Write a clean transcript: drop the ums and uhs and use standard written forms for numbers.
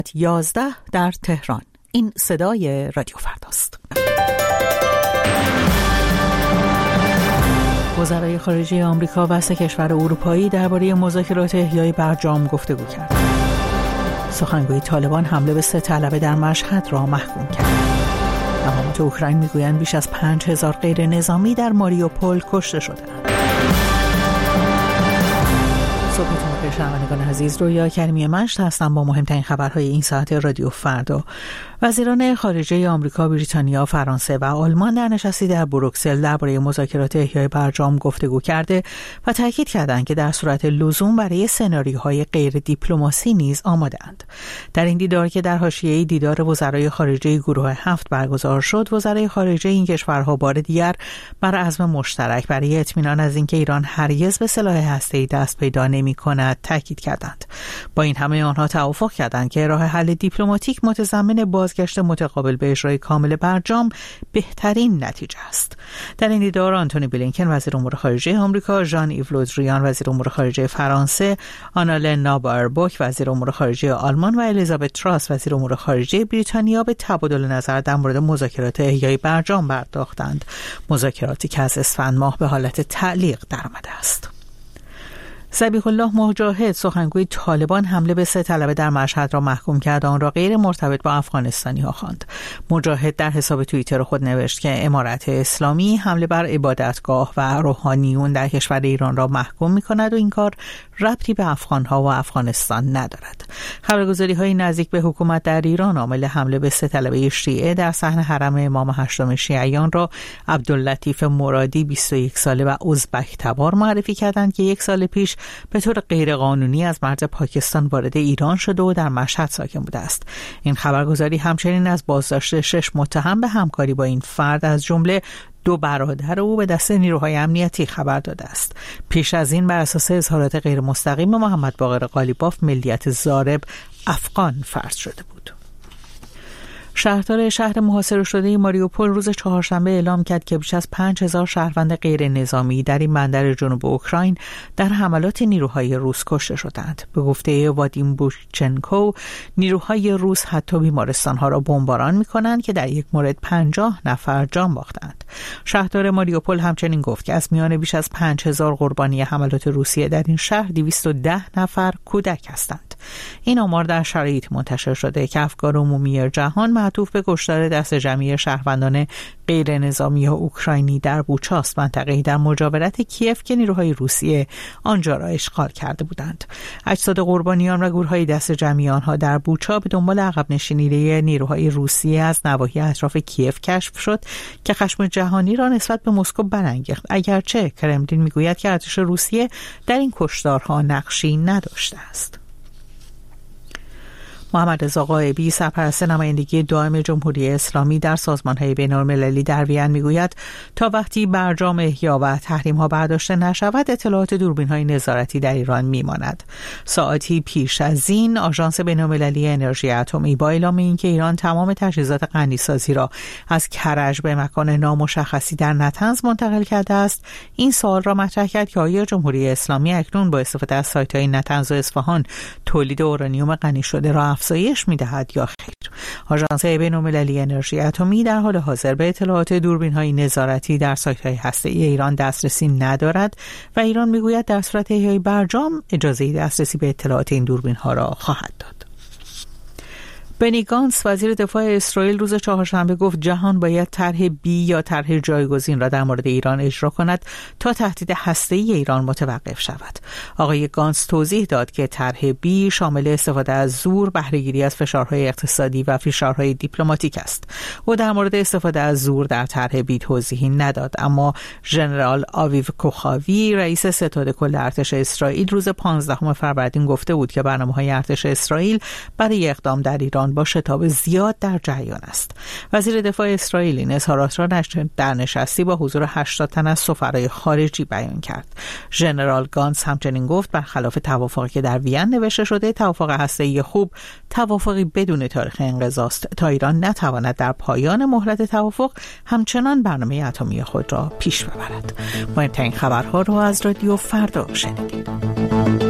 11 در تهران. این صدای رادیو فرداست. وزرای خارجه آمریکا و 3 کشور اروپایی درباره مذاکرات احیای برجام گفتگو کردند. سخنگوی طالبان حمله به 3 طلبه در مشهد را محکوم کرد. مقامات اوکراین میگویند بیش از 5000 غیر نظامی در ماریوپول کشته شدند. صبحتون بخیر شنوندگان عزیز، رویا کریمی مشت هستم با مهمترین خبرهای این ساعت رادیو فردا. وزیران خارجه آمریکا، بریتانیا، فرانسه و آلمان در نشستی در بروکسل درباره مذاکرات احیای برجام گفتگو کرده و تاکید کردند که در صورت لزوم برای سناریوهای غیر دیپلماسی نیز آماده‌اند. در این دیدار که در حاشیه دیدار وزرای خارجه گروه 7 برگزار شد، وزرای خارجه این کشورها بار دیگر بر عزم مشترک برای اطمینان از اینکه ایران هرگز به سلاح هسته‌ای دست پیدا نمی‌کند تاکید کردند. با این همه آنها توافق کردند که راه حل دیپلماتیک متضمن بازگشت متقابل به اجرای کامل برجام بهترین نتیجه است. در این دیدار آنتونی بلینکن وزیر امور خارجه آمریکا، ژان ایو له دریان وزیر امور خارجه فرانسه، آنالنا باربوک وزیر امور خارجه آلمان و الیزابت تراس وزیر امور خارجه بریتانیا به تبادل نظر در مورد مذاکرات احیای برجام پرداختند. مذاکراتی که از اسفند ماه به حالت تعلیق درآمده است. ذبیح الله مجاهد سخنگوی طالبان حمله به 3 طلبه در مشهد را محکوم کرد، آن را غیر مرتبط با افغانستانی ها خواند. مجاهد در حساب توییتر خود نوشت که امارت اسلامی حمله بر عبادتگاه و روحانیون در کشور ایران را محکوم می‌کند و این کار ربطی به افغان‌ها و افغانستان ندارد. خبرگزاری‌های نزدیک به حکومت در ایران عامل حمله به 3 طلبه شیعه در صحن حرم امام 8 شیعیان را عبداللطیف مرادی 21 ساله و ازبک تبار معرفی کردند که 1 سال پیش به طور غیرقانونی از مرز پاکستان وارد ایران شده و در مشهد ساکن بوده است. این خبرگزاری همچنین از بازداشت 6 متهم به همکاری با این فرد از جمله 2 برادر او به دست نیروهای امنیتی خبر داده است. پیش از این بر اساس اظهارات غیر مستقیم محمد باقر قالیباف ملیت ضارب افغان فرض شده بود. شهردار شهر محاصره شده ماریوپول روز چهارشنبه اعلام کرد که بیش از 5000 شهروند غیر نظامی در این بندر جنوب اوکراین در حملات نیروهای روس کشته شدند. به گفته وادیم بوشچنکو، نیروهای روس حتی بیمارستانها را بمباران می‌کنند که در یک مورد 50 نفر جان باختند. شهردار ماریوپول همچنین گفت که از میان بیش از 5000 قربانی حملات روسیه در این شهر 210 نفر کودک هستند. این آمار در شرایط منتشر شده که افکار عمومی جهان معطوف به کشتار دست جمعی شهروندان غیر نظامی اوکراینی در بوچاست، منطقه‌ای در مجاورت کیف که نیروهای روسیه آنجا را اشغال کرده بودند. اجساد قربانیان و گورهای دست جمعی آنها در بوچا به دنبال عقب نشینی نیروهای روسیه از نواحی اطراف کیف کشف شد که خشم جهانی را نسبت به مسکو برانگیخت، اگرچه کرملین میگوید که ارتش روسیه در این کشتارها نقشی نداشته است. محمد رضا غائبی سرپرست نمایندگی دائم جمهوری اسلامی در سازمان‌های بین‌المللی در وین میگوید تا وقتی برجام احیا و تحریم‌ها برداشته نشود اطلاعات دوربین‌های نظارتی در ایران میماند. ساعتی پیش از این آژانس بین‌المللی انرژی اتمی با اعلام اینکه ایران تمام تجهیزات غنیسازی را از کرج به مکان نامشخصی در نطنز منتقل کرده است، این سوال را مطرح کرد که آیا جمهوری اسلامی اکنون با استفاده از سایت‌های نطنز و اصفهان تولید اورانیوم غنی شده را افزایش می‌دهد یا خیر. آژانس بین‌المللی انرژی اتمی در حال حاضر به اطلاعات دوربین‌های نظارتی در سایت‌های هسته‌ای ایران دسترسی ندارد و ایران می‌گوید در صورت احیای برجام اجازه دسترسی به اطلاعات این دوربین‌ها را خواهد داد. بنی گانتس وزیر دفاع اسرائیل روز چهارشنبه گفت جهان باید طرح بی یا طرح جایگزین را در مورد ایران اجرا کند تا تهدید هسته‌ای ایران متوقف شود. آقای گانتس توضیح داد که طرح بی شامل استفاده از زور، بهره‌گیری از فشارهای اقتصادی و فشارهای دیپلماتیک است. او در مورد استفاده از زور در طرح بی توضیحی نداد، اما ژنرال آویو کوخاوی رئیس ستاد کل ارتش اسرائیل روز 15 فروردین گفته بود که برنامه‌های ارتش اسرائیل برای اقدام در ایران با شتاب زیاد در جریان است. وزیر دفاع اسرائیل این اظهارات را در نشستی با حضور 80 تن از سفرای خارجی بیان کرد. ژنرال گانتس همچنین گفت برخلاف توافقی که در وین نوشته شده، توافق هسته‌ای خوب توافقی بدون تاریخ انقضا است تا ایران نتواند در پایان مهلت توافق همچنان برنامه اتمی خود را پیش ببرد. مهمترین خبرها را از رادیو فردا شنیدید.